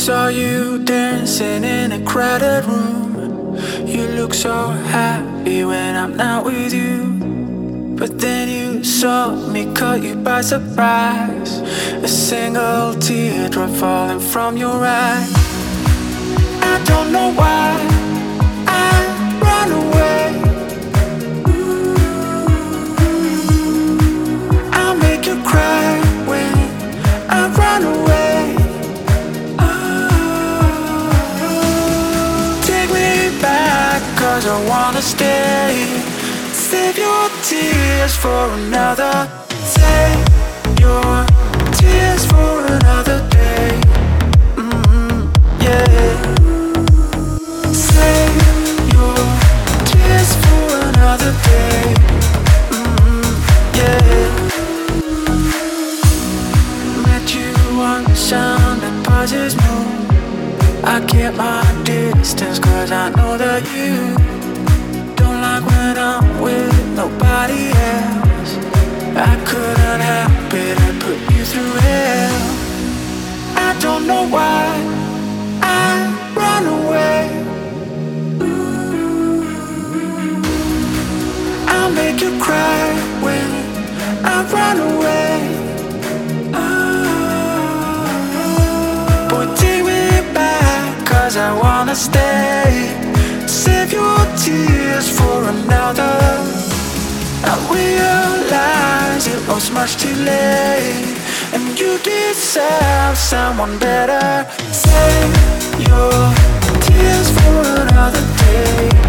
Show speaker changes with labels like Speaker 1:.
Speaker 1: Saw you dancing in a crowded room. You look so happy when I'm not with you. But then you saw me, caught you by surprise. A single teardrop falling from your eye. I don't know why I run away. I'll make you cry when I run away. Take me back, 'cause I wanna stay. Save your tears for another. Save your tears for another day. Yeah. Save your tears for another day. Yeah. Met you once on the buzz's moon. I kept my distance 'cause I know that you don't like when I'm with nobody else. I couldn't help it, I put you through hell. I don't know why I run away. I'll make you cry when I run away. Boy, take me back, 'cause I wanna stay. Save your tears for another. I realize it was much too late, and you deserve someone better. Save your tears for another day.